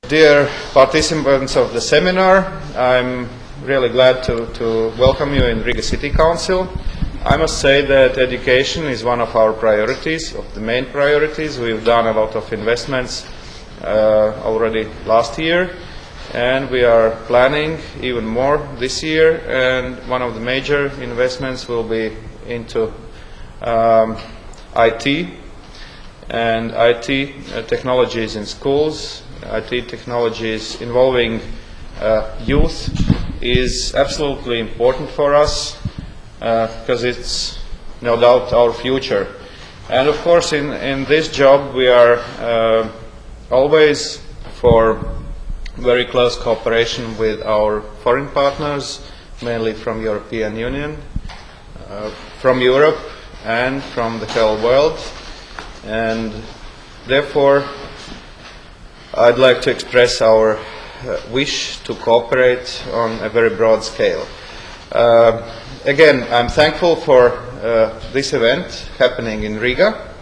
Dear participants of the seminar, I'm really glad to welcome you in Riga City Council. I must say that education is one of our priorities, of the main priorities. We've done a lot of investments already last year, and we are planning even more this year, and one of the major investments will be into IT and IT technologies in schools. IT technologies involving youth is absolutely important for us because it's no doubt our future. And of course in this job we are always for very close cooperation with our foreign partners, mainly from European Union, from Europe and from the whole world. And therefore I'd like to express our wish to cooperate on a very broad scale. Again, I'm thankful for this event happening in Riga.